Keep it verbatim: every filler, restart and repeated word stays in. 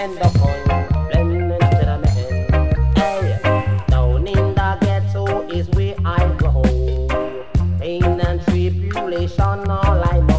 and the fun, blending to the man. Hey, down in the ghetto is where I go. Pain and tribulation all I know.